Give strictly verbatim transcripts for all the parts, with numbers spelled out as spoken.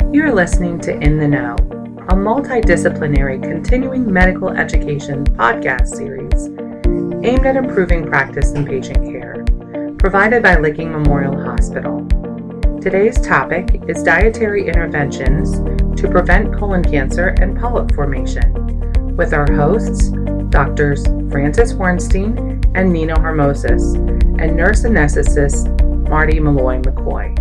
You're listening to In the Know, a multidisciplinary continuing medical education podcast series aimed at improving practice and patient care, provided by Licking Memorial Hospital. Today's topic is dietary interventions to prevent colon cancer and polyp formation, with our hosts, Doctors Frances Hornstein and Nina Hormosis, and nurse anesthetist Marty Malloy McCoy.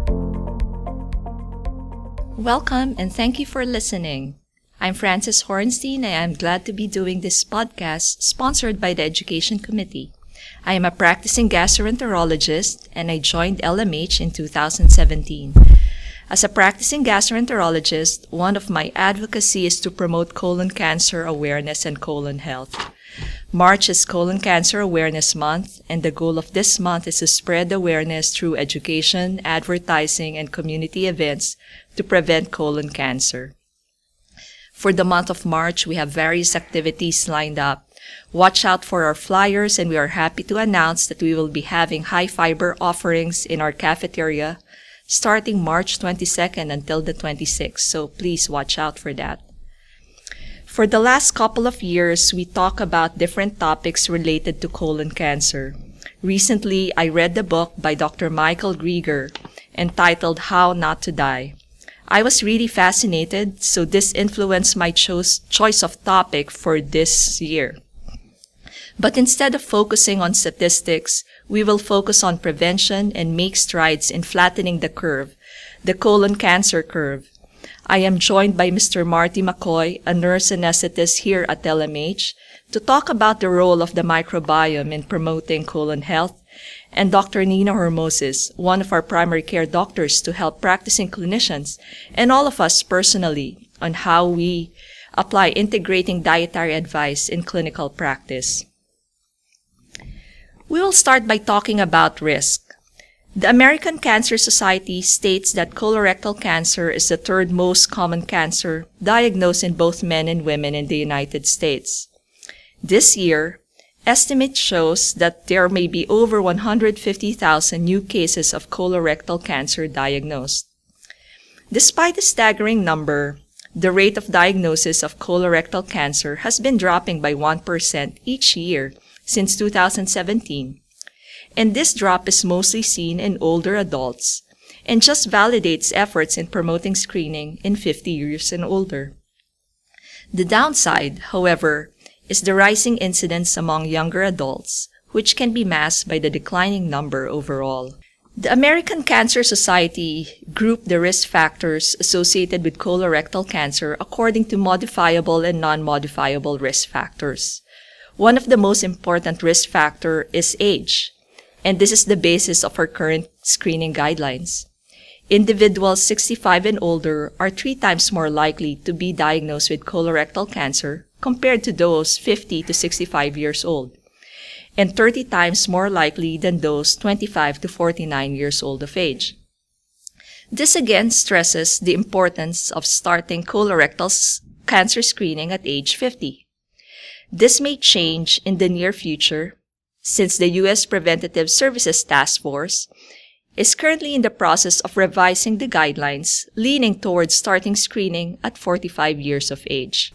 Welcome and thank you for listening. I'm Frances Hornstein and I'm glad to be doing this podcast sponsored by the Education Committee. I am a practicing gastroenterologist and I joined L M H in two thousand seventeen. As a practicing gastroenterologist, one of my advocacy is to promote colon cancer awareness and colon health. March is Colon Cancer Awareness Month, and the goal of this month is to spread awareness through education, advertising, and community events to prevent colon cancer. For the month of March, we have various activities lined up. Watch out for our flyers, and we are happy to announce that we will be having high-fiber offerings in our cafeteria starting March twenty-second until the twenty-sixth, so please watch out for that. For the last couple of years, we talk about different topics related to colon cancer. Recently, I read the book by Doctor Michael Greger entitled How Not to Die. I was really fascinated, so this influenced my cho- choice of topic for this year. But instead of focusing on statistics, we will focus on prevention and make strides in flattening the curve, the colon cancer curve. I am joined by Mister Marty McCoy, a nurse anesthetist here at L M H, to talk about the role of the microbiome in promoting colon health, and Doctor Nina Hormosis, one of our primary care doctors, to help practicing clinicians and all of us personally on how we apply integrating dietary advice in clinical practice. We will start by talking about risk. The American Cancer Society states that colorectal cancer is the third most common cancer diagnosed in both men and women in the United States. This year, estimate shows that there may be over one hundred fifty thousand new cases of colorectal cancer diagnosed. Despite the staggering number, the rate of diagnosis of colorectal cancer has been dropping by one percent each year since two thousand seventeen. And this drop is mostly seen in older adults and just validates efforts in promoting screening in fifty years and older. The downside, however, is the rising incidence among younger adults, which can be masked by the declining number overall. The American Cancer Society grouped the risk factors associated with colorectal cancer according to modifiable and non-modifiable risk factors. One of the most important risk factor is age, and this is the basis of our current screening guidelines. Individuals sixty-five and older are three times more likely to be diagnosed with colorectal cancer compared to those fifty to sixty-five years old, and thirty times more likely than those twenty-five to forty-nine years old of age. This again stresses the importance of starting colorectal cancer screening at age fifty. This may change in the near future, since the U S Preventative Services Task Force is currently in the process of revising the guidelines, leaning towards starting screening at forty-five years of age.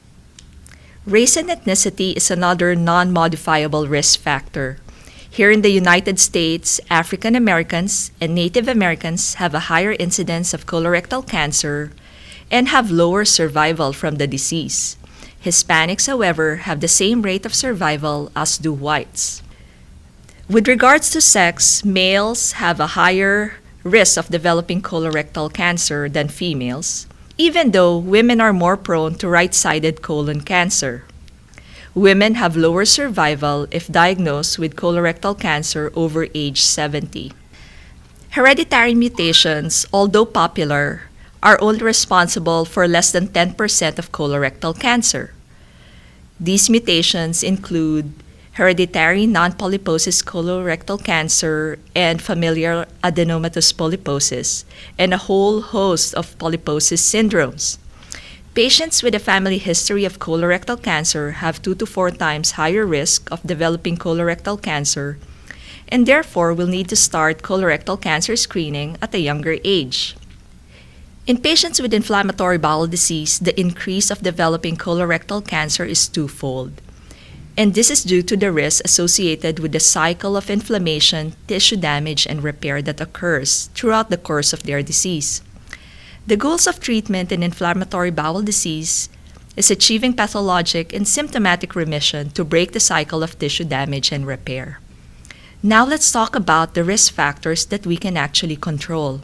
Race and ethnicity is another non-modifiable risk factor. Here in the United States, African Americans and Native Americans have a higher incidence of colorectal cancer and have lower survival from the disease. Hispanics, however, have the same rate of survival as do whites. With regards to sex, males have a higher risk of developing colorectal cancer than females, even though women are more prone to right-sided colon cancer. Women have lower survival if diagnosed with colorectal cancer over age seventy. Hereditary mutations, although popular, are only responsible for less than ten percent of colorectal cancer. These mutations include hereditary non-polyposis colorectal cancer and familial adenomatous polyposis, and a whole host of polyposis syndromes. Patients with a family history of colorectal cancer have two to four times higher risk of developing colorectal cancer and therefore will need to start colorectal cancer screening at a younger age. In patients with inflammatory bowel disease, the increase of developing colorectal cancer is twofold. And this is due to the risk associated with the cycle of inflammation, tissue damage, and repair that occurs throughout the course of their disease. The goals of treatment in inflammatory bowel disease is achieving pathologic and symptomatic remission to break the cycle of tissue damage and repair. Now let's talk about the risk factors that we can actually control.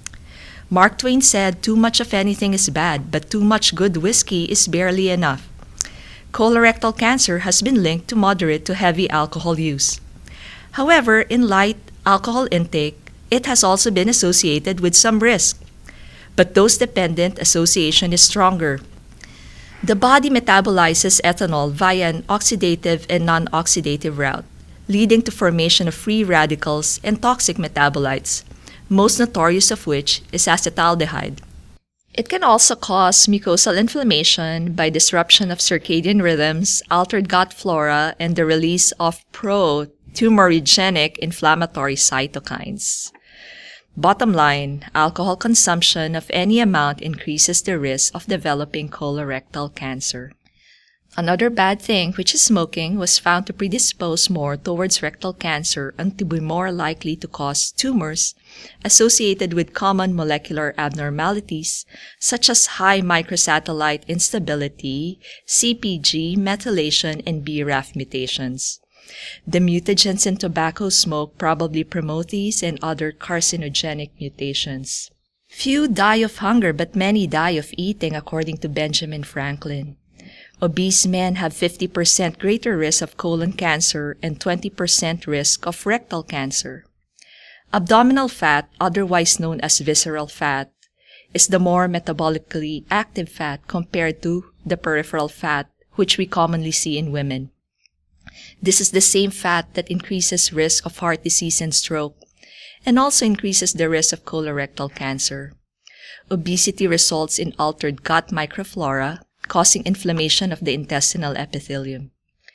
Mark Twain said, "Too much of anything is bad, but too much good whiskey is barely enough." Colorectal cancer has been linked to moderate to heavy alcohol use. However, in light alcohol intake, it has also been associated with some risk, but dose-dependent association is stronger. The body metabolizes ethanol via an oxidative and non-oxidative route, leading to formation of free radicals and toxic metabolites, most notorious of which is acetaldehyde. It can also cause mucosal inflammation by disruption of circadian rhythms, altered gut flora, and the release of pro-tumorigenic inflammatory cytokines. Bottom line, alcohol consumption of any amount increases the risk of developing colorectal cancer. Another bad thing, which is smoking, was found to predispose more towards rectal cancer and to be more likely to cause tumors associated with common molecular abnormalities such as high microsatellite instability, C P G, methylation, and B R A F mutations. The mutagens in tobacco smoke probably promote these and other carcinogenic mutations. Few die of hunger, but many die of eating, according to Benjamin Franklin. Obese men have fifty percent greater risk of colon cancer and twenty percent risk of rectal cancer. Abdominal fat, otherwise known as visceral fat, is the more metabolically active fat compared to the peripheral fat, which we commonly see in women. This is the same fat that increases risk of heart disease and stroke, and also increases the risk of colorectal cancer. Obesity results in altered gut microflora, causing inflammation of the intestinal epithelium.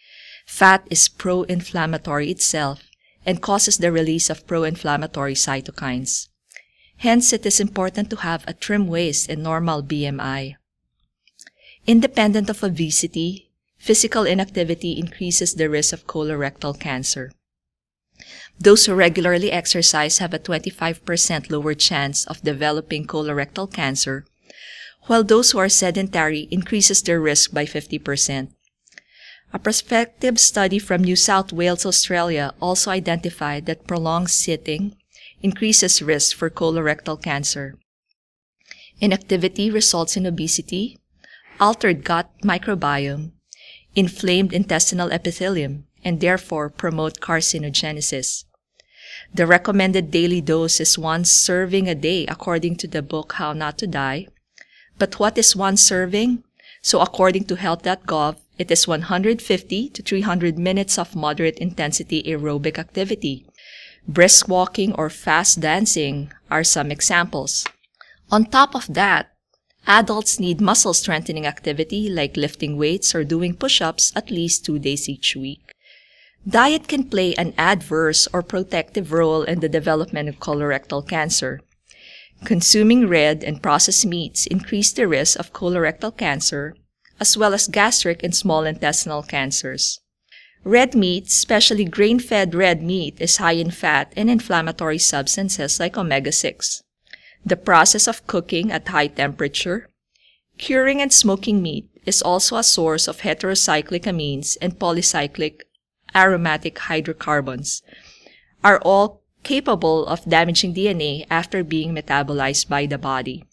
Fat is pro-inflammatory itself and causes the release of pro-inflammatory cytokines. Hence, it is important to have a trim waist and normal B M I. Independent of obesity, physical inactivity increases the risk of colorectal cancer. Those who regularly exercise have a twenty-five percent lower chance of developing colorectal cancer, while those who are sedentary increases their risk by fifty percent. A prospective study from New South Wales, Australia, also identified that prolonged sitting increases risk for colorectal cancer. Inactivity results in obesity, altered gut microbiome, inflamed intestinal epithelium, and therefore promote carcinogenesis. The recommended daily dose is one serving a day according to the book How Not to Die. But what is one serving? So according to health dot gov, it is one hundred fifty to three hundred minutes of moderate intensity aerobic activity. Brisk walking or fast dancing are some examples. On top of that, adults need muscle strengthening activity like lifting weights or doing push-ups at least two days each week. Diet can play an adverse or protective role in the development of colorectal cancer. Consuming red and processed meats increase the risk of colorectal cancer, as well as gastric and small intestinal cancers. Red meat, especially grain-fed red meat, is high in fat and inflammatory substances like omega six. The process of cooking at high temperature, curing and smoking meat is also a source of heterocyclic amines and polycyclic aromatic hydrocarbons, are all capable of damaging D N A after being metabolized by the body.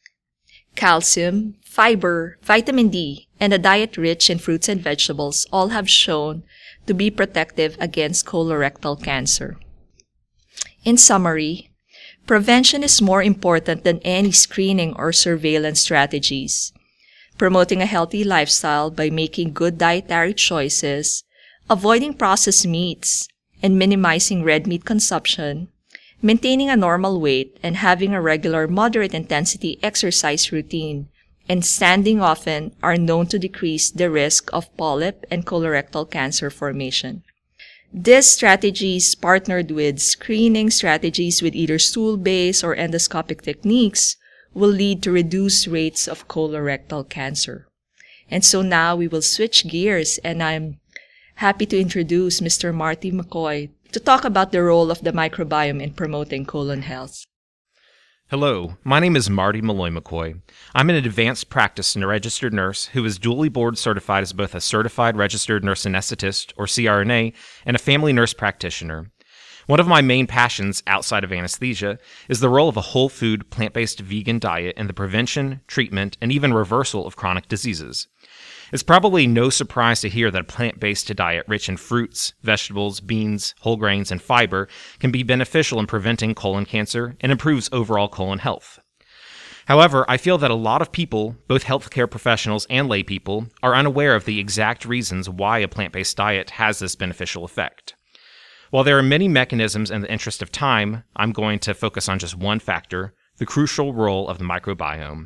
Calcium, fiber, vitamin D, and a diet rich in fruits and vegetables all have shown to be protective against colorectal cancer. In summary, prevention is more important than any screening or surveillance strategies. Promoting a healthy lifestyle by making good dietary choices, avoiding processed meats, and minimizing red meat consumption, maintaining a normal weight, and having a regular moderate intensity exercise routine, and standing often are known to decrease the risk of polyp and colorectal cancer formation. These strategies, partnered with screening strategies with either stool-based or endoscopic techniques, will lead to reduced rates of colorectal cancer. And so now we will switch gears, and I'm happy to introduce Mister Marty McCoy to talk about the role of the microbiome in promoting colon health. Hello, my name is Marty Malloy McCoy. I'm an advanced practice and a registered nurse who is dually board certified as both a certified registered nurse anesthetist, or C R N A, and a family nurse practitioner. One of my main passions outside of anesthesia is the role of a whole food, plant-based vegan diet in the prevention, treatment, and even reversal of chronic diseases. It's probably no surprise to hear that a plant-based diet rich in fruits, vegetables, beans, whole grains, and fiber can be beneficial in preventing colon cancer and improves overall colon health. However, I feel that a lot of people, both healthcare professionals and lay people, are unaware of the exact reasons why a plant-based diet has this beneficial effect. While there are many mechanisms in the interest of time, I'm going to focus on just one factor, the crucial role of the microbiome.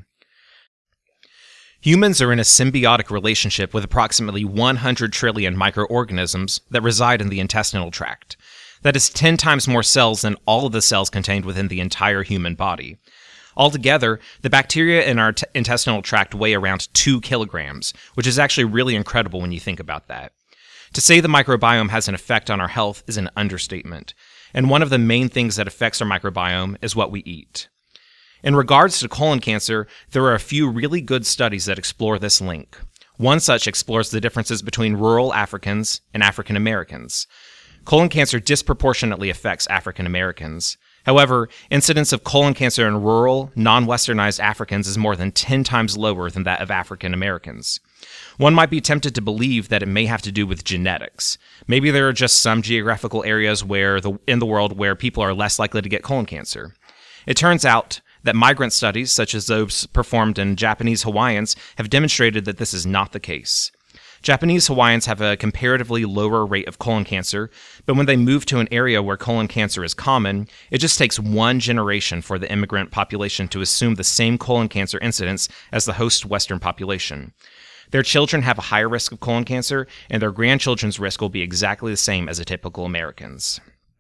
Humans are in a symbiotic relationship with approximately one hundred trillion microorganisms that reside in the intestinal tract. That is ten times more cells than all of the cells contained within the entire human body. Altogether, the bacteria in our t- intestinal tract weigh around two kilograms, which is actually really incredible when you think about that. To say the microbiome has an effect on our health is an understatement, and one of the main things that affects our microbiome is what we eat. In regards to colon cancer, there are a few really good studies that explore this link. One such explores the differences between rural Africans and African Americans. Colon cancer disproportionately affects African Americans. However, incidence of colon cancer in rural, non-westernized Africans is more than ten times lower than that of African Americans. One might be tempted to believe that it may have to do with genetics. Maybe there are just some geographical areas where the, in the world where people are less likely to get colon cancer. It turns out that migrant studies, such as those performed in Japanese Hawaiians, have demonstrated that this is not the case. Japanese Hawaiians have a comparatively lower rate of colon cancer, but when they move to an area where colon cancer is common, it just takes one generation for the immigrant population to assume the same colon cancer incidence as the host Western population. Their children have a higher risk of colon cancer, and their grandchildren's risk will be exactly the same as a typical American's.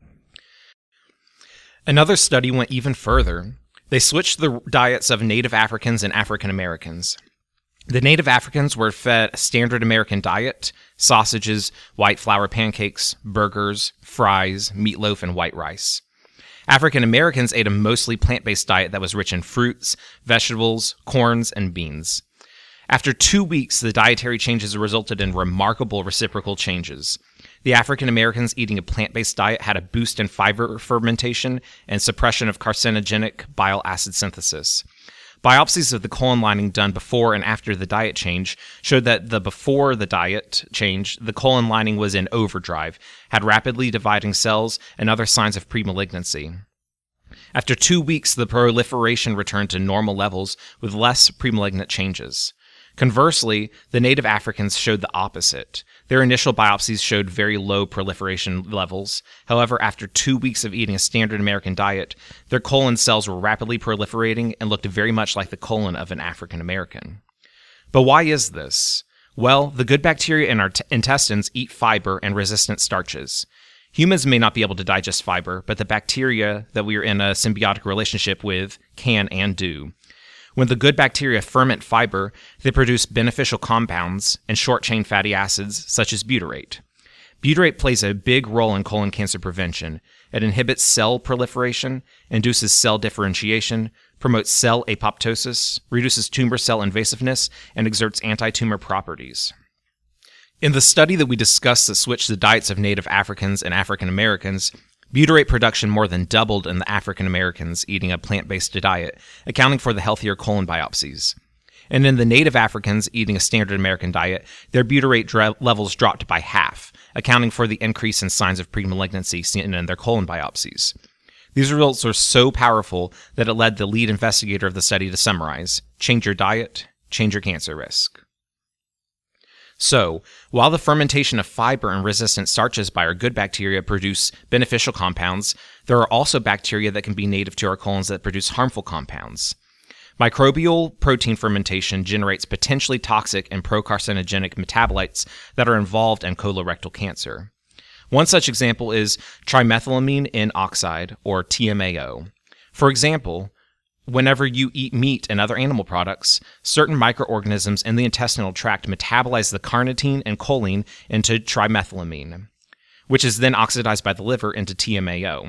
Another study went even further. They switched the diets of Native Africans and African Americans. The Native Africans were fed a standard American diet: sausages, white flour pancakes, burgers, fries, meatloaf, and white rice. African Americans ate a mostly plant-based diet that was rich in fruits, vegetables, corns, and beans. After two weeks, the dietary changes resulted in remarkable reciprocal changes. The African Americans eating a plant-based diet had a boost in fiber fermentation and suppression of carcinogenic bile acid synthesis. Biopsies of the colon lining done before and after the diet change showed that the before the diet change, the colon lining was in overdrive, had rapidly dividing cells, and other signs of premalignancy. After two weeks, the proliferation returned to normal levels with less premalignant changes. Conversely, the Native Africans showed the opposite. Their initial biopsies showed very low proliferation levels. However, after two weeks of eating a standard American diet, their colon cells were rapidly proliferating and looked very much like the colon of an African American. But why is this? Well, the good bacteria in our t- intestines eat fiber and resistant starches. Humans may not be able to digest fiber, but the bacteria that we are in a symbiotic relationship with can and do. When the good bacteria ferment fiber, they produce beneficial compounds and short-chain fatty acids, such as butyrate. Butyrate plays a big role in colon cancer prevention. It inhibits cell proliferation, induces cell differentiation, promotes cell apoptosis, reduces tumor cell invasiveness, and exerts anti-tumor properties. In the study that we discussed that switched the diets of Native Africans and African Americans, butyrate production more than doubled in the African Americans eating a plant-based diet, accounting for the healthier colon biopsies. And in the Native Africans eating a standard American diet, their butyrate dre- levels dropped by half, accounting for the increase in signs of premalignancy seen in their colon biopsies. These results are so powerful that it led the lead investigator of the study to summarize: change your diet, change your cancer risk. So, while the fermentation of fiber and resistant starches by our good bacteria produce beneficial compounds, there are also bacteria that can be native to our colons that produce harmful compounds. Microbial protein fermentation generates potentially toxic and procarcinogenic metabolites that are involved in colorectal cancer. One such example is trimethylamine N oxide, or T M A O. For example, Whenever you eat meat and other animal products, certain microorganisms in the intestinal tract metabolize the carnitine and choline into trimethylamine, which is then oxidized by the liver into T M A O.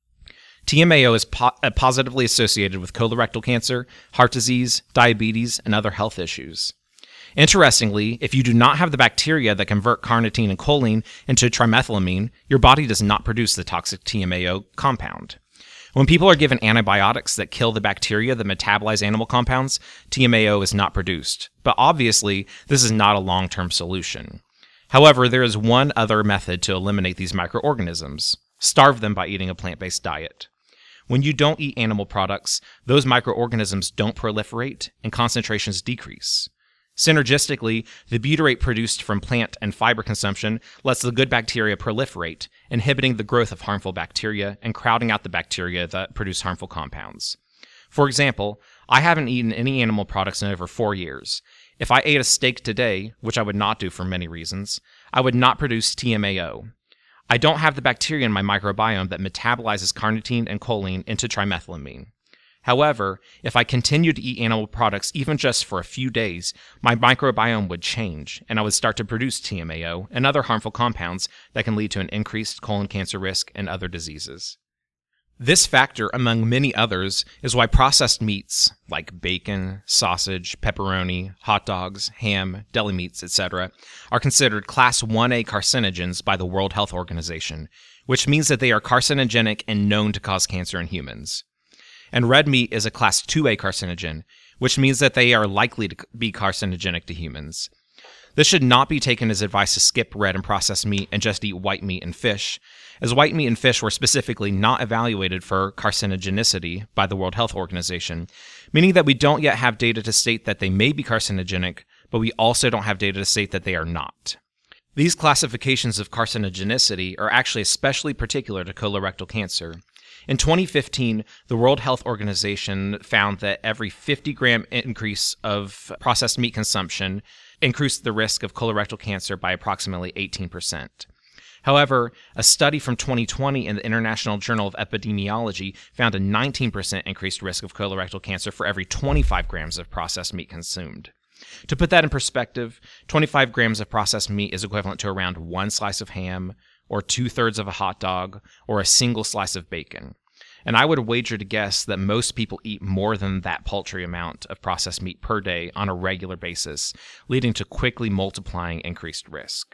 T M A O is po- positively associated with colorectal cancer, heart disease, diabetes, and other health issues. Interestingly, if you do not have the bacteria that convert carnitine and choline into trimethylamine, your body does not produce the toxic T M A O compound. When people are given antibiotics that kill the bacteria that metabolize animal compounds, T M A O is not produced. But obviously, this is not a long-term solution. However, there is one other method to eliminate these microorganisms. Starve them by eating a plant-based diet. When you don't eat animal products, those microorganisms don't proliferate and concentrations decrease. Synergistically, the butyrate produced from plant and fiber consumption lets the good bacteria proliferate, inhibiting the growth of harmful bacteria and crowding out the bacteria that produce harmful compounds. For example, I haven't eaten any animal products in over four years. If I ate a steak today, which I would not do for many reasons, I would not produce T M A O. I don't have the bacteria in my microbiome that metabolizes carnitine and choline into trimethylamine. However, if I continued to eat animal products even just for a few days, my microbiome would change, and I would start to produce T M A O and other harmful compounds that can lead to an increased colon cancer risk and other diseases. This factor, among many others, is why processed meats like bacon, sausage, pepperoni, hot dogs, ham, deli meats, et cetera, are considered Class one A carcinogens by the World Health Organization, which means that they are carcinogenic and known to cause cancer in humans. And red meat is a Class two A carcinogen, which means that they are likely to be carcinogenic to humans. This should not be taken as advice to skip red and processed meat and just eat white meat and fish, as white meat and fish were specifically not evaluated for carcinogenicity by the World Health Organization, meaning that we don't yet have data to state that they may be carcinogenic, but we also don't have data to state that they are not. These classifications of carcinogenicity are actually especially particular to colorectal cancer. In twenty fifteen, the World Health Organization found that every fifty gram increase of processed meat consumption increased the risk of colorectal cancer by approximately eighteen percent. However, a study from twenty twenty in the International Journal of Epidemiology found a nineteen percent increased risk of colorectal cancer for every twenty-five grams of processed meat consumed. To put that in perspective, twenty-five grams of processed meat is equivalent to around one slice of ham, or two-thirds of a hot dog, or a single slice of bacon. And I would wager to guess that most people eat more than that paltry amount of processed meat per day on a regular basis, leading to quickly multiplying increased risk.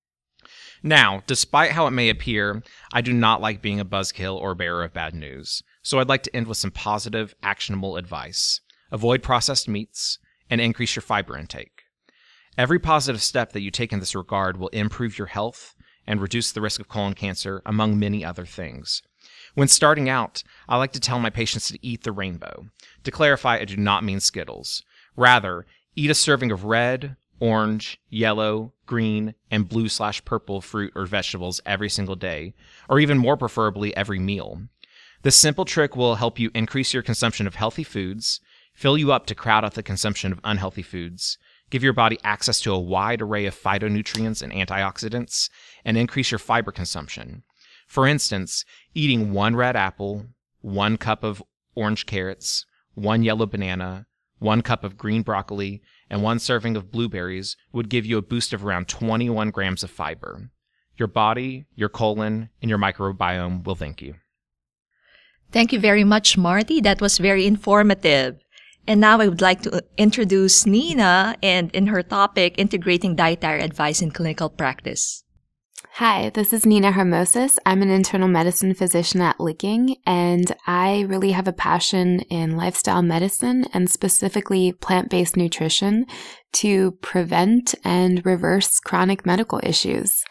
Now, despite how it may appear, I do not like being a buzzkill or bearer of bad news, so I'd like to end with some positive, actionable advice. Avoid processed meats, and increase your fiber intake. Every positive step that you take in this regard will improve your health and reduce the risk of colon cancer, among many other things. When starting out, I like to tell my patients to eat the rainbow. To clarify, I do not mean Skittles. Rather, eat a serving of red, orange, yellow, green, and blue slash purple fruit or vegetables every single day, or even more preferably every meal. This simple trick will help you increase your consumption of healthy foods, fill you up to crowd out the consumption of unhealthy foods, give your body access to a wide array of phytonutrients and antioxidants, and increase your fiber consumption. For instance, eating one red apple, one cup of orange carrots, one yellow banana, one cup of green broccoli, and one serving of blueberries would give you a boost of around twenty-one grams of fiber. Your body, your colon, and your microbiome will thank you. Thank you very much, Marty. That was very informative. And now I would like to introduce Nina and in her topic, Integrating Dietary Advice in Clinical Practice. Hi, this is Nina Hermosis. I'm an internal medicine physician at Licking, and I really have a passion in lifestyle medicine and specifically plant-based nutrition to prevent and reverse chronic medical issues.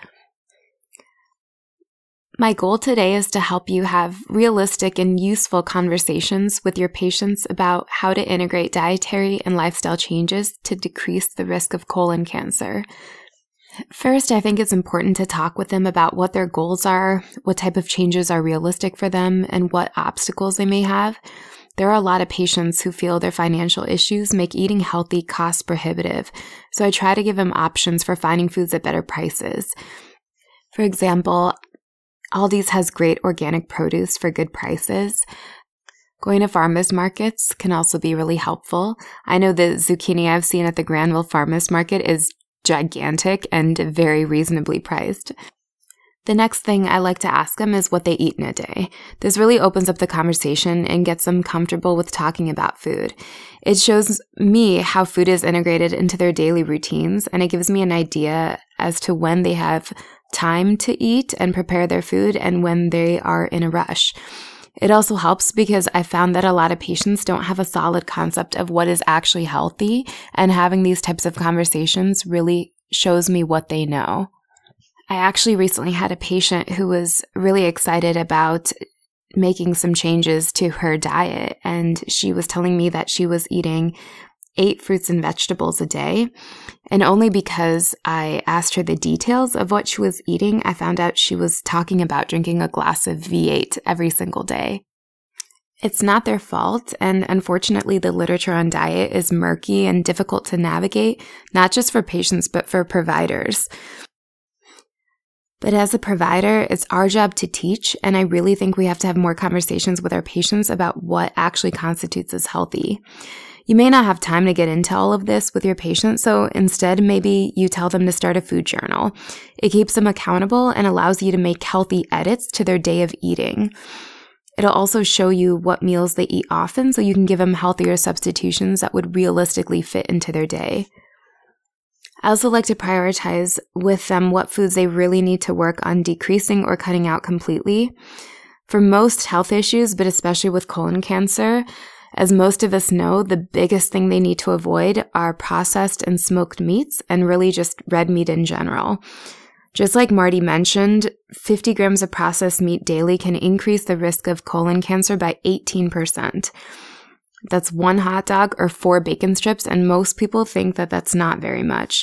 My goal today is to help you have realistic and useful conversations with your patients about how to integrate dietary and lifestyle changes to decrease the risk of colon cancer. First, I think it's important to talk with them about what their goals are, what type of changes are realistic for them, and what obstacles they may have. There are a lot of patients who feel their financial issues make eating healthy cost prohibitive, so I try to give them options for finding foods at better prices. For example, Aldi's has great organic produce for good prices, Going to farmers markets can also be really helpful. I know the zucchini I've seen at the Granville Farmers Market is gigantic and very reasonably priced. The next thing I like to ask them is what they eat in a day. This really opens up the conversation and gets them comfortable with talking about food. It shows me how food is integrated into their daily routines, and it gives me an idea as to when they have time to eat and prepare their food and when they are in a rush. It also helps because I found that a lot of patients don't have a solid concept of what is actually healthy, and having these types of conversations really shows me what they know. I actually recently had a patient who was really excited about making some changes to her diet, and she was telling me that she was eating eight fruits and vegetables a day. And only because I asked her the details of what she was eating, I found out she was talking about drinking a glass of V eight every single day. It's not their fault, and unfortunately the literature on diet is murky and difficult to navigate, not just for patients but for providers. But as a provider, it's our job to teach, and I really think we have to have more conversations with our patients about what actually constitutes as healthy. You may not have time to get into all of this with your patients, so instead maybe you tell them to start a food journal. It keeps them accountable and allows you to make healthy edits to their day of eating. It'll also show you what meals they eat often, so you can give them healthier substitutions that would realistically fit into their day. I also like to prioritize with them what foods they really need to work on decreasing or cutting out completely. For most health issues, but especially with colon cancer, as most of us know, the biggest thing they need to avoid are processed and smoked meats, and really just red meat in general. Just like Marty mentioned, fifty grams of processed meat daily can increase the risk of colon cancer by eighteen percent. That's one hot dog or four bacon strips, and most people think that that's not very much.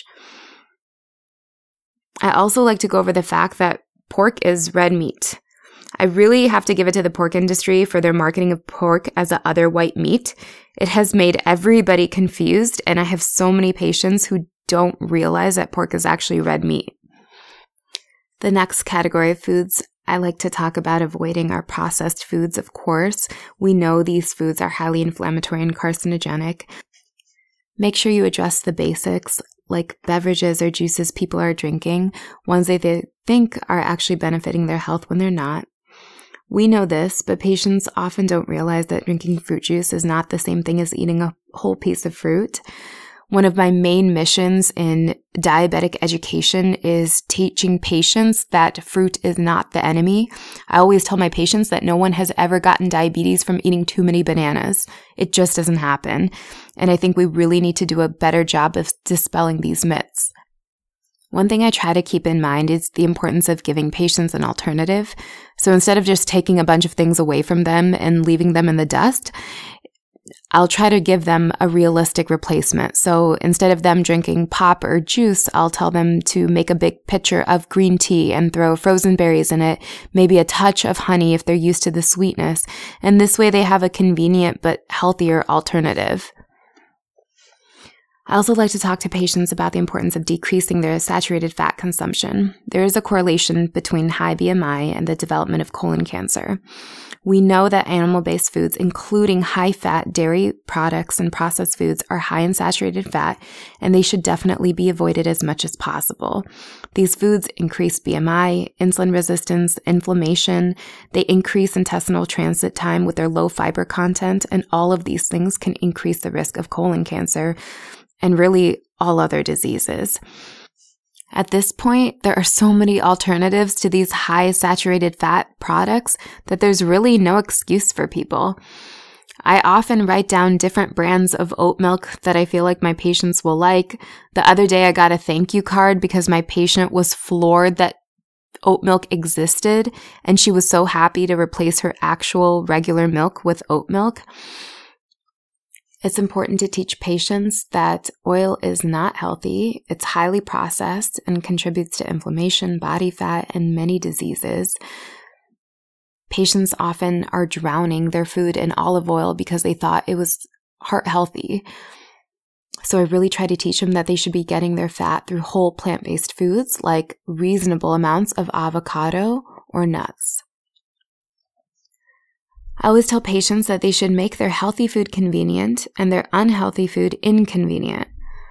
I also like to go over the fact that pork is red meat. I really have to give it to the pork industry for their marketing of pork as a other white meat. It has made everybody confused, and I have so many patients who don't realize that pork is actually red meat. The next category of foods I like to talk about avoiding are processed foods, of course. We know these foods are highly inflammatory and carcinogenic. Make sure you address the basics, like beverages or juices people are drinking, ones that they think are actually benefiting their health when they're not. We know this, but patients often don't realize that drinking fruit juice is not the same thing as eating a whole piece of fruit. One of my main missions in diabetic education is teaching patients that fruit is not the enemy. I always tell my patients that no one has ever gotten diabetes from eating too many bananas. It just doesn't happen. And I think we really need to do a better job of dispelling these myths. One thing I try to keep in mind is the importance of giving patients an alternative. So instead of just taking a bunch of things away from them and leaving them in the dust, I'll try to give them a realistic replacement. So instead of them drinking pop or juice, I'll tell them to make a big pitcher of green tea and throw frozen berries in it, maybe a touch of honey if they're used to the sweetness. And this way they have a convenient but healthier alternative. I also like to talk to patients about the importance of decreasing their saturated fat consumption. There is a correlation between high B M I and the development of colon cancer. We know that animal-based foods, including high-fat dairy products and processed foods, are high in saturated fat, and they should definitely be avoided as much as possible. These foods increase B M I, insulin resistance, inflammation. They increase intestinal transit time with their low fiber content, and all of these things can increase the risk of colon cancer and really all other diseases. At this point, there are so many alternatives to these high saturated fat products that there's really no excuse for people. I often write down different brands of oat milk that I feel like my patients will like. The other day I got a thank you card because my patient was floored that oat milk existed, and she was so happy to replace her actual regular milk with oat milk. It's important to teach patients that oil is not healthy, it's highly processed, and contributes to inflammation, body fat, and many diseases. Patients often are drowning their food in olive oil because they thought it was heart healthy. So I really try to teach them that they should be getting their fat through whole plant-based foods like reasonable amounts of avocado or nuts. I always tell patients that they should make their healthy food convenient and their unhealthy food inconvenient.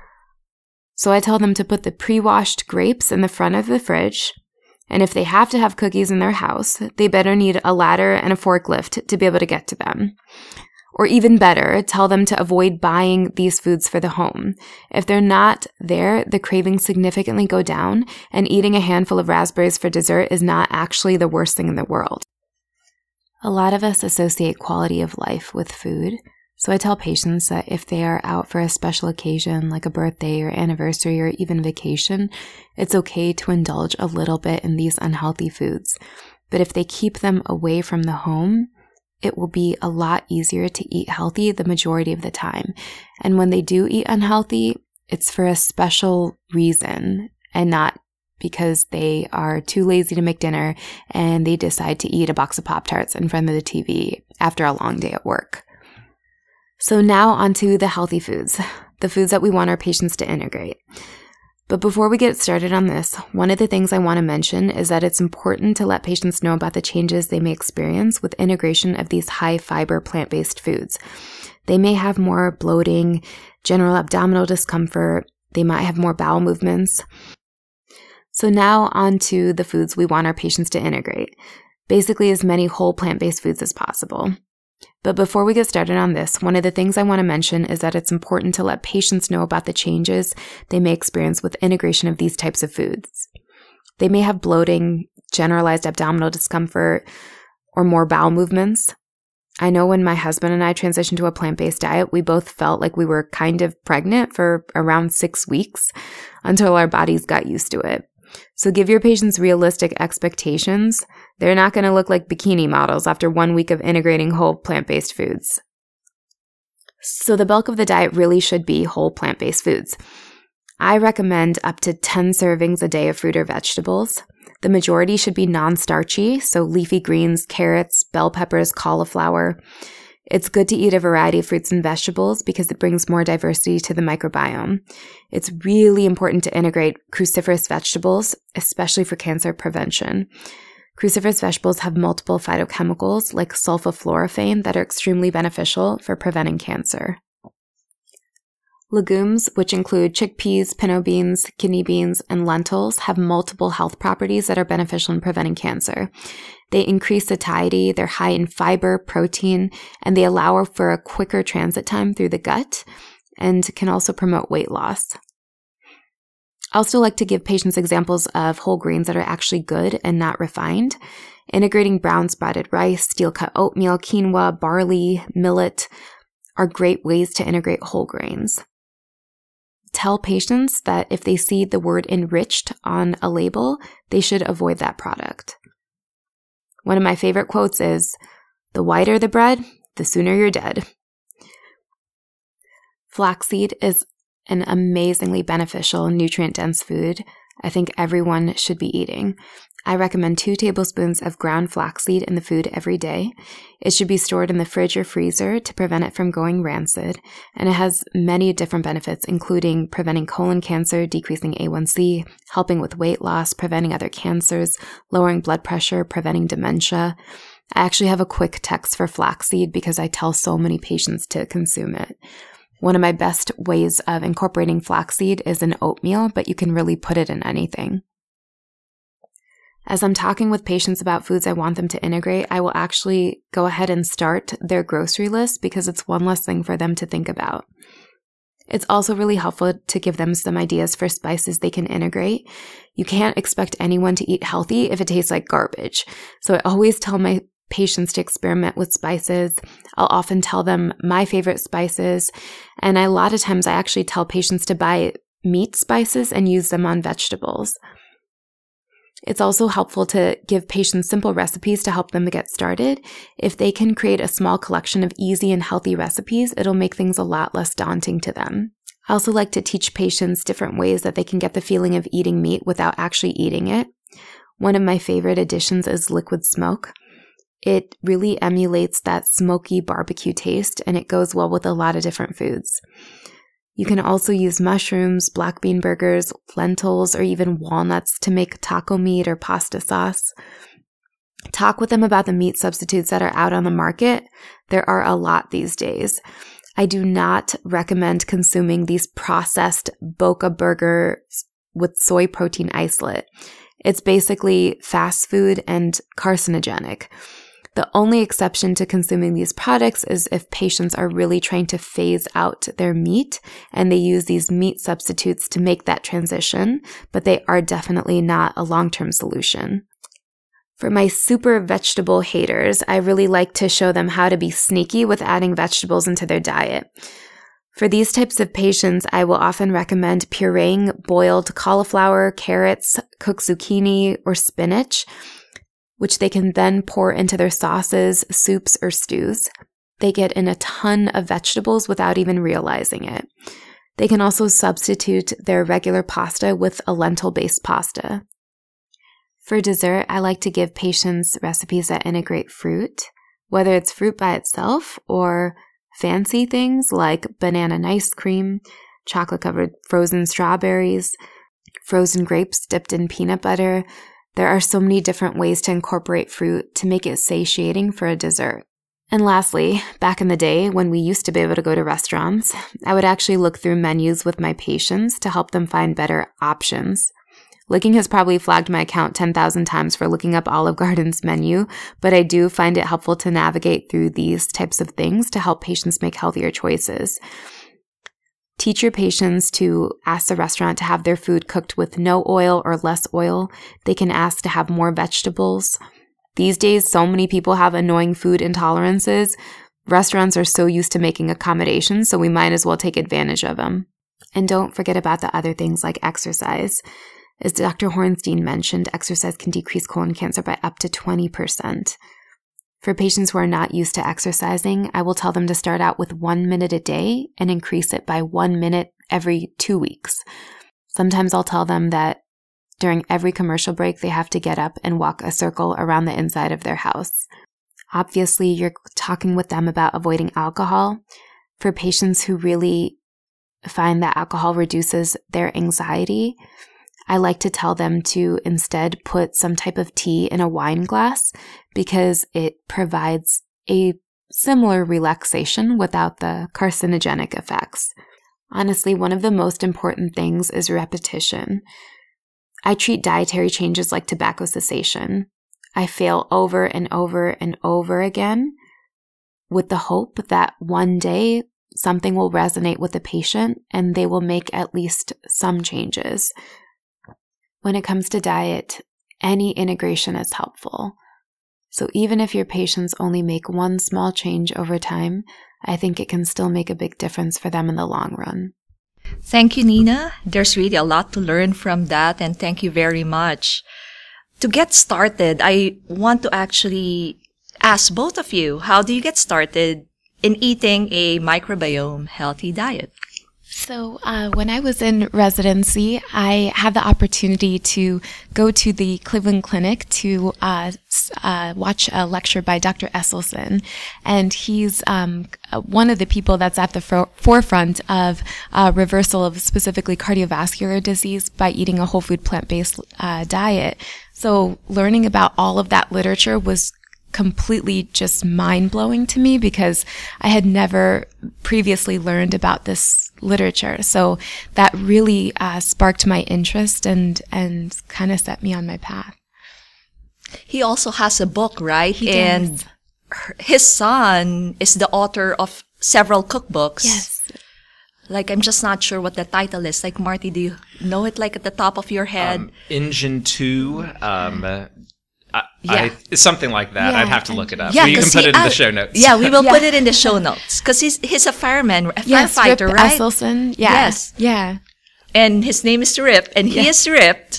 So I tell them to put the pre-washed grapes in the front of the fridge, and if they have to have cookies in their house, they better need a ladder and a forklift to be able to get to them. Or even better, tell them to avoid buying these foods for the home. If they're not there, the cravings significantly go down, and eating a handful of raspberries for dessert is not actually the worst thing in the world. A lot of us associate quality of life with food, so I tell patients that if they are out for a special occasion like a birthday or anniversary or even vacation, it's okay to indulge a little bit in these unhealthy foods. But if they keep them away from the home, it will be a lot easier to eat healthy the majority of the time. And when they do eat unhealthy, it's for a special reason and not because they are too lazy to make dinner and they decide to eat a box of Pop-Tarts in front of the T V after a long day at work. So now onto the healthy foods, the foods that we want our patients to integrate. But before we get started on this, one of the things I want to mention is that it's important to let patients know about the changes they may experience with integration of these high-fiber plant-based foods. They may have more bloating, general abdominal discomfort, they might have more bowel movements. So now on to the foods we want our patients to integrate. Basically as many whole plant-based foods as possible. But before we get started on this, one of the things I want to mention is that it's important to let patients know about the changes they may experience with integration of these types of foods. They may have bloating, generalized abdominal discomfort, or more bowel movements. I know when my husband and I transitioned to a plant-based diet, we both felt like we were kind of pregnant for around six weeks until our bodies got used to it. So give your patients realistic expectations. They're not going to look like bikini models after one week of integrating whole plant-based foods. So the bulk of the diet really should be whole plant-based foods. I recommend up to ten servings a day of fruit or vegetables. The majority should be non-starchy, so leafy greens, carrots, bell peppers, cauliflower. It's good to eat a variety of fruits and vegetables because it brings more diversity to the microbiome. It's really important to integrate cruciferous vegetables, especially for cancer prevention. Cruciferous vegetables have multiple phytochemicals like sulfofluorophane that are extremely beneficial for preventing cancer. Legumes, which include chickpeas, pinto beans, kidney beans, and lentils, have multiple health properties that are beneficial in preventing cancer. They increase satiety, they're high in fiber, protein, and they allow for a quicker transit time through the gut and can also promote weight loss. I also like to give patients examples of whole grains that are actually good and not refined. Integrating brown sprouted rice, steel-cut oatmeal, quinoa, barley, millet are great ways to integrate whole grains. Tell patients that if they see the word enriched on a label, they should avoid that product. One of my favorite quotes is, "The whiter the bread, the sooner you're dead." Flaxseed is an amazingly beneficial, nutrient-dense food I think everyone should be eating. I recommend two tablespoons of ground flaxseed in the food every day. It should be stored in the fridge or freezer to prevent it from going rancid, and it has many different benefits, including preventing colon cancer, decreasing A one C, helping with weight loss, preventing other cancers, lowering blood pressure, preventing dementia. I actually have a quick text for flaxseed because I tell so many patients to consume it. One of my best ways of incorporating flaxseed is in oatmeal, but you can really put it in anything. As I'm talking with patients about foods I want them to integrate, I will actually go ahead and start their grocery list because it's one less thing for them to think about. It's also really helpful to give them some ideas for spices they can integrate. You can't expect anyone to eat healthy if it tastes like garbage. So I always tell my patients to experiment with spices. I'll often tell them my favorite spices, and a lot of times I actually tell patients to buy meat spices and use them on vegetables. It's also helpful to give patients simple recipes to help them get started. If they can create a small collection of easy and healthy recipes, it'll make things a lot less daunting to them. I also like to teach patients different ways that they can get the feeling of eating meat without actually eating it. One of my favorite additions is liquid smoke. It really emulates that smoky barbecue taste, and it goes well with a lot of different foods. You can also use mushrooms, black bean burgers, lentils, or even walnuts to make taco meat or pasta sauce. Talk with them about the meat substitutes that are out on the market. There are a lot these days. I do not recommend consuming these processed Boca burgers with soy protein isolate. It's basically fast food and carcinogenic. The only exception to consuming these products is if patients are really trying to phase out their meat and they use these meat substitutes to make that transition, but they are definitely not a long-term solution. For my super vegetable haters, I really like to show them how to be sneaky with adding vegetables into their diet. For these types of patients, I will often recommend pureeing boiled cauliflower, carrots, cooked zucchini, or spinach, which they can then pour into their sauces, soups, or stews. They get in a ton of vegetables without even realizing it. They can also substitute their regular pasta with a lentil-based pasta. For dessert, I like to give patients recipes that integrate fruit, whether it's fruit by itself or fancy things like banana ice cream, chocolate-covered frozen strawberries, frozen grapes dipped in peanut butter. There are so many different ways to incorporate fruit to make it satiating for a dessert. And lastly, back in the day when we used to be able to go to restaurants, I would actually look through menus with my patients to help them find better options. Licking has probably flagged my account ten thousand times for looking up Olive Garden's menu, but I do find it helpful to navigate through these types of things to help patients make healthier choices. Teach your patients to ask the restaurant to have their food cooked with no oil or less oil. They can ask to have more vegetables. These days, so many people have annoying food intolerances. Restaurants are so used to making accommodations, so we might as well take advantage of them. And don't forget about the other things like exercise. As Doctor Hornstein mentioned, exercise can decrease colon cancer by up to twenty percent. For patients who are not used to exercising, I will tell them to start out with one minute a day and increase it by one minute every two weeks. Sometimes I'll tell them that during every commercial break, they have to get up and walk a circle around the inside of their house. Obviously, you're talking with them about avoiding alcohol. For patients who really find that alcohol reduces their anxiety, I like to tell them to instead put some type of tea in a wine glass because it provides a similar relaxation without the carcinogenic effects. Honestly, one of the most important things is repetition. I treat dietary changes like tobacco cessation. I fail over and over and over again with the hope that one day something will resonate with the patient and they will make at least some changes. When it comes to diet, any integration is helpful. So even if your patients only make one small change over time, I think it can still make a big difference for them in the long run. Thank you, Nina. There's really a lot to learn from that, and thank you very much. To get started, I want to actually ask both of you, how do you get started in eating a microbiome healthy diet? So uh, when I was in residency, I had the opportunity to go to the Cleveland Clinic to uh, uh, watch a lecture by Doctor Esselstyn. And he's um, one of the people that's at the fro- forefront of uh, reversal of specifically cardiovascular disease by eating a whole food plant-based uh, diet. So learning about all of that literature was completely just mind-blowing to me because I had never previously learned about this literature. So that really uh, sparked my interest and and kind of set me on my path. He also has a book, right? He and does. His son is the author of several cookbooks. Yes. Like, I'm just not sure what the title is. Like, Marty, do you know it like at the top of your head? Um, Engine two, um, uh, I, Yeah. I, it's something like that. Yeah, I'd have to look it up. Yeah, But you can 'cause put he- it in the uh, show notes. Yeah, we will Yeah. put it in the show notes because he's he's a fireman, a Yes, firefighter, Rip right? Esselstyn. Yeah. Yes. Yeah. And his name is Rip, and he Yeah. is ripped.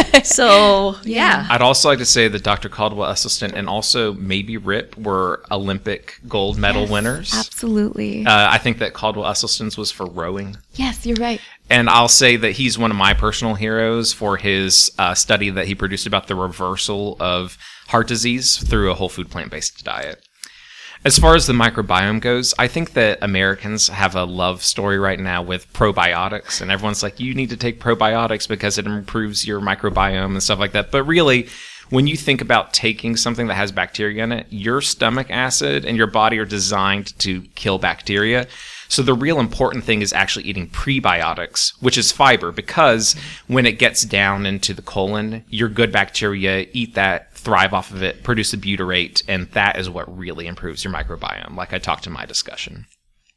So yeah. I'd also like to say that Doctor Caldwell Esselstyn and also maybe Rip were Olympic gold medal Yes, winners. Absolutely. Uh, I think that Caldwell Esselstyn's was for rowing. Yes, you're right. And I'll say that he's one of my personal heroes for his uh, study that he produced about the reversal of heart disease through a whole food plant-based diet. As far as the microbiome goes, I think that Americans have a love story right now with probiotics, and everyone's like, you need to take probiotics because it improves your microbiome and stuff like that. But really, when you think about taking something that has bacteria in it, your stomach acid and your body are designed to kill bacteria. So the real important thing is actually eating prebiotics, which is fiber, because when it gets down into the colon, your good bacteria eat that, thrive off of it, produce a butyrate, and that is what really improves your microbiome, like I talked in my discussion.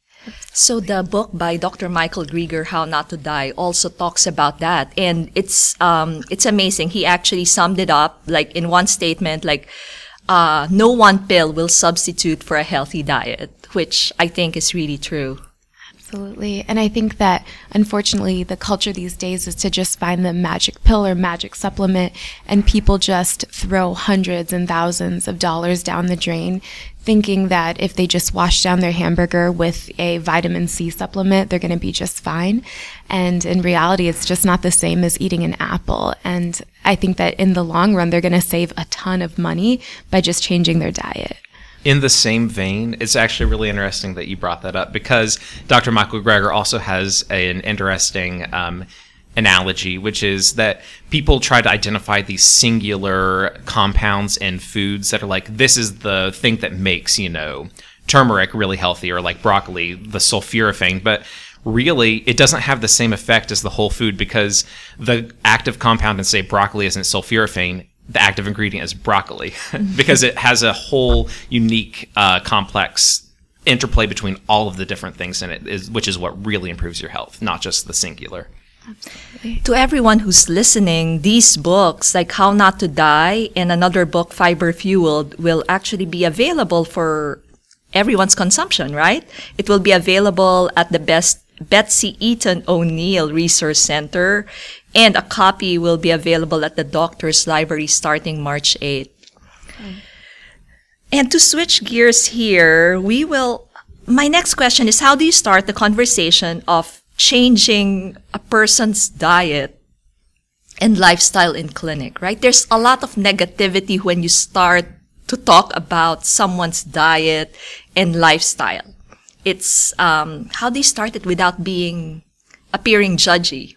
So the book by Doctor Michael Greger, How Not to Die, also talks about that. And it's um, it's amazing. He actually summed it up like in one statement, like uh, no one pill will substitute for a healthy diet, which I think is really true. Absolutely. And I think that, unfortunately, the culture these days is to just find the magic pill or magic supplement, and people just throw hundreds and thousands of dollars down the drain, thinking that if they just wash down their hamburger with a vitamin C supplement, they're going to be just fine. And in reality, it's just not the same as eating an apple. And I think that in the long run, they're going to save a ton of money by just changing their diet. In the same vein, it's actually really interesting that you brought that up, because Doctor Michael Greger also has a, an interesting um, analogy, which is that people try to identify these singular compounds in foods that are like, this is the thing that makes, you know, turmeric really healthy, or like broccoli, the sulforaphane, but really it doesn't have the same effect as the whole food, because the active compound in, say, broccoli isn't sulforaphane. The active ingredient is broccoli, because it has a whole unique, uh, complex interplay between all of the different things in it, is, which is what really improves your health, not just the singular. Absolutely. To everyone who's listening, these books, like How Not to Die and another book, Fiber Fueled, will actually be available for everyone's consumption, right? It will be available at the best Betsy Eaton O'Neill Resource Center, and a copy will be available at the Doctor's Library starting March eighth. Okay. And to switch gears here, we will, my next question is, how do you start the conversation of changing a person's diet and lifestyle in clinic, right? There's a lot of negativity when you start to talk about someone's diet and lifestyle. It's, um, how do you start it without being, appearing judgy?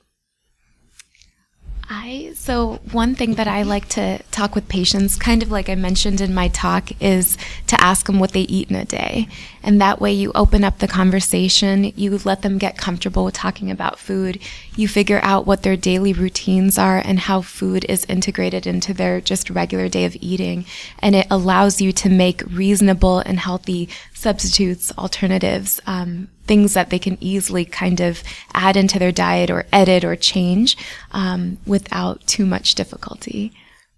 I, so one thing that I like to talk with patients, kind of like I mentioned in my talk, is to ask them what they eat in a day. And that way you open up the conversation, you let them get comfortable with talking about food, you figure out what their daily routines are and how food is integrated into their just regular day of eating. And it allows you to make reasonable and healthy substitutes, alternatives, um, things that they can easily kind of add into their diet or edit or change um, without too much difficulty.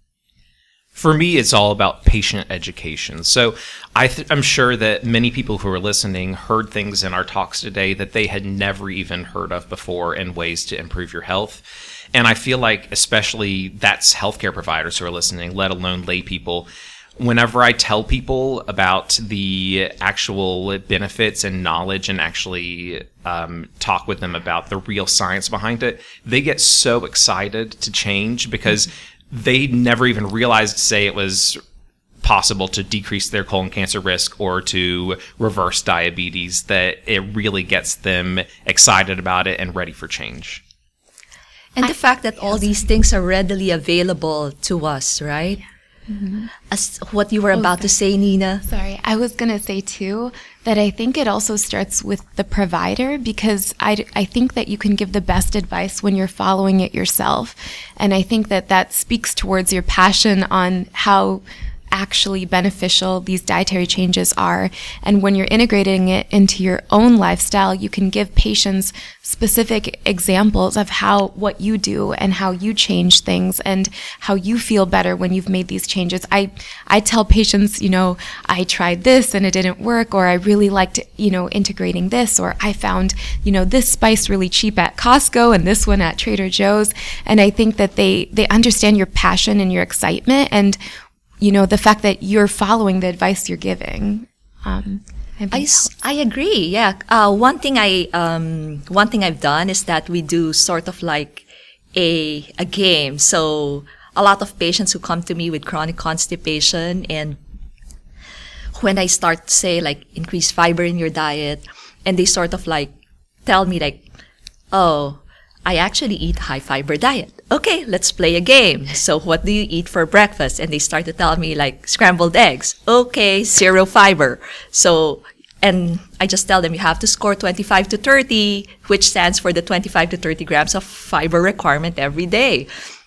For me, it's all about patient education. So I th- I'm sure that many people who are listening heard things in our talks today that they had never even heard of before, in ways to improve your health. And I feel like especially that's healthcare providers who are listening, let alone lay people. Whenever I tell people about the actual benefits and knowledge, and actually um, talk with them about the real science behind it, they get so excited to change, because they never even realized, say, it was possible to decrease their colon cancer risk or to reverse diabetes, that it really gets them excited about it and ready for change. And the fact that all these things are readily available to us, right? Mm-hmm. As what you were about okay. to say, Nina. Sorry, I was going to say too that I think it also starts with the provider, because I, I think that you can give the best advice when you're following it yourself. And I think that that speaks towards your passion on how actually beneficial these dietary changes are. And when you're integrating it into your own lifestyle, you can give patients specific examples of how what you do and how you change things and how you feel better when you've made these changes. I I tell patients, you know, I tried this and it didn't work, or I really liked, you know, integrating this, or I found, you know, this spice really cheap at Costco and this one at Trader Joe's. And I think that they they understand your passion and your excitement, and you know, the fact that you're following the advice you're giving. Um, I, I agree. Yeah. Uh, one thing I, um, one thing I've done is that we do sort of like a, a game. So a lot of patients who come to me with chronic constipation, and when I start to say like increase fiber in your diet, and they sort of like tell me like, oh, I actually eat high fiber diet. okay, let's play a game. So what do you eat for breakfast? And they start to tell me like scrambled eggs. Okay, zero fiber. So, and I just tell them you have to score twenty-five to thirty, which stands for the twenty-five to thirty grams of fiber requirement every day.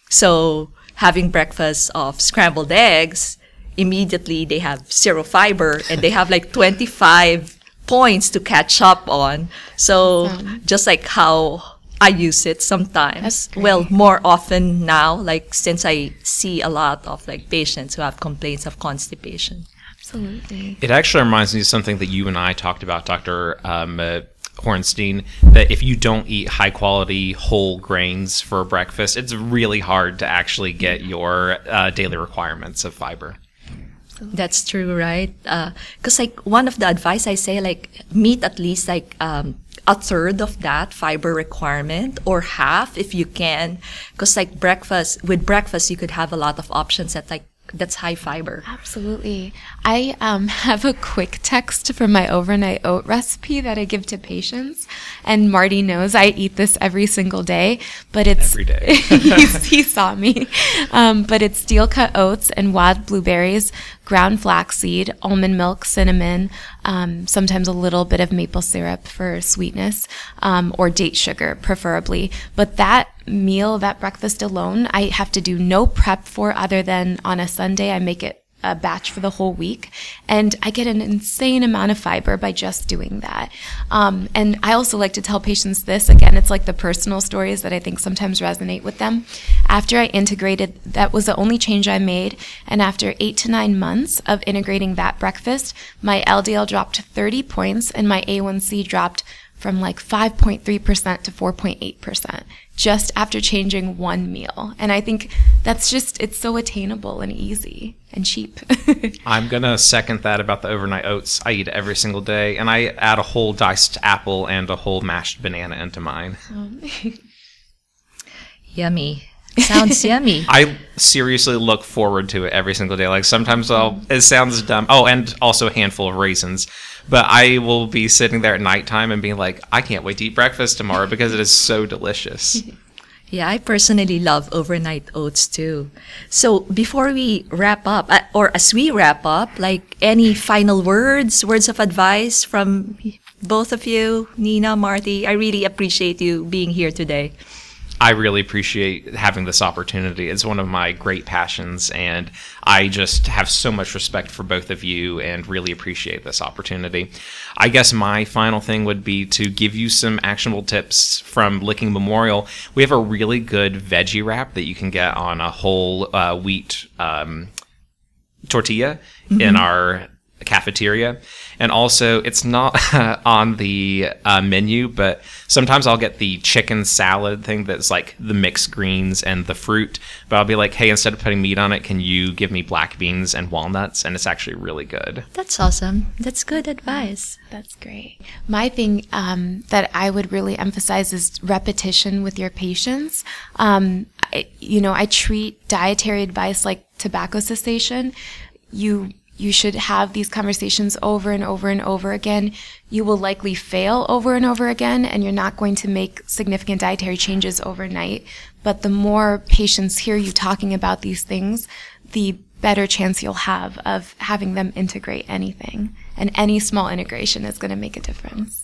So having breakfast of scrambled eggs, immediately they have zero fiber and they have like twenty-five points to catch up on. So awesome. Just like how I use it sometimes. Well, more often now, like since I see a lot of like patients who have complaints of constipation. Absolutely. It actually reminds me of something that you and I talked about, Doctor Um, uh, Hornstein, that if you don't eat high quality whole grains for breakfast, it's really hard to actually get your uh, daily requirements of fiber. That's true, right? Because uh, like one of the advice I say, like meet at least like um, a third of that fiber requirement or half if you can. Because like breakfast, with breakfast, you could have a lot of options that like that's high fiber. Absolutely. I um, have a quick text from my overnight oat recipe that I give to patients. And Marty knows I eat this every single day, but it's every day. he saw me. Um, but it's steel cut oats and wild blueberries, ground flaxseed, almond milk, cinnamon, um, sometimes a little bit of maple syrup for sweetness, um, or date sugar preferably. But that meal, that breakfast alone, I have to do no prep for other than on a Sunday. I make it a batch for the whole week, and I get an insane amount of fiber by just doing that. Um, and I also like to tell patients this, again, it's like the personal stories that I think sometimes resonate with them. After I integrated, that was the only change I made, and after eight to nine months of integrating that breakfast, my L D L dropped thirty points, and my A one C dropped from like five point three percent to four point eight percent just after changing one meal. And I think that's just, it's so attainable and easy and cheap. I'm going to second that about the overnight oats. I eat it every single day, and I add a whole diced apple and a whole mashed banana into mine. Um. Yummy. Sounds yummy. I seriously look forward to it every single day. Like sometimes I'll, it sounds dumb. Oh, and also a handful of raisins. But I will be sitting there at nighttime and being like, I can't wait to eat breakfast tomorrow because it is so delicious. Yeah, I personally love overnight oats too. So before we wrap up, uh, or as we wrap up, like any final words, words of advice from both of you, Nina, Marty? I really appreciate you being here today. I really appreciate having this opportunity. It's one of my great passions, and I just have so much respect for both of you and really appreciate this opportunity. I guess my final thing would be to give you some actionable tips from Licking Memorial. We have a really good veggie wrap that you can get on a whole uh, wheat um, tortilla mm-hmm. in our cafeteria. And also, it's not on the uh, menu, but sometimes I'll get the chicken salad thing that's like the mixed greens and the fruit. But I'll be like, hey, instead of putting meat on it, can you give me black beans and walnuts? And it's actually really good. That's awesome. That's good advice. That's great. My thing um, that I would really emphasize is repetition with your patients. Um, I, you know, I treat dietary advice like tobacco cessation. You You should have these conversations over and over and over again. You will likely fail over and over again, and you're not going to make significant dietary changes overnight. But the more patients hear you talking about these things, the better chance you'll have of having them integrate anything. And any small integration is going to make a difference.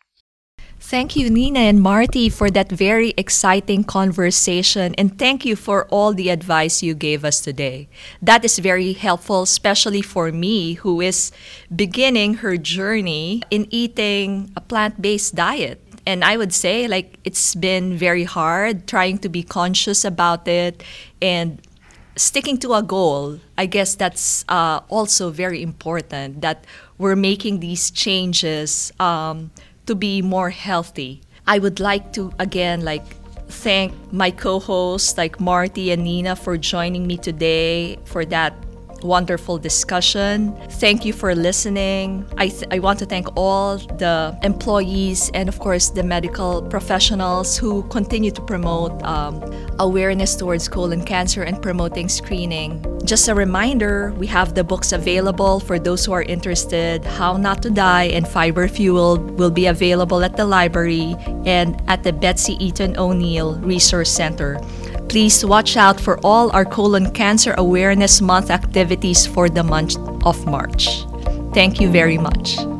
Thank you, Nina and Marty, for that very exciting conversation. And thank you for all the advice you gave us today. That is very helpful, especially for me, who is beginning her journey in eating a plant-based diet. And I would say, like, it's been very hard trying to be conscious about it and sticking to a goal. I guess that's uh, also very important, that we're making these changes um, to be more healthy. I would like to, again, like, thank my co-hosts, like Marty and Nina, for joining me today for that wonderful discussion. Thank you for listening. I, th- I want to thank all the employees and, of course, the medical professionals who continue to promote um, awareness towards colon cancer and promoting screening. Just a reminder, we have the books available for those who are interested. How Not to Die and Fiber Fueled will be available at the library and at the Betsy Eaton O'Neill Resource Center. Please watch out for all our Colon Cancer Awareness Month activities for the month of March. Thank you very much.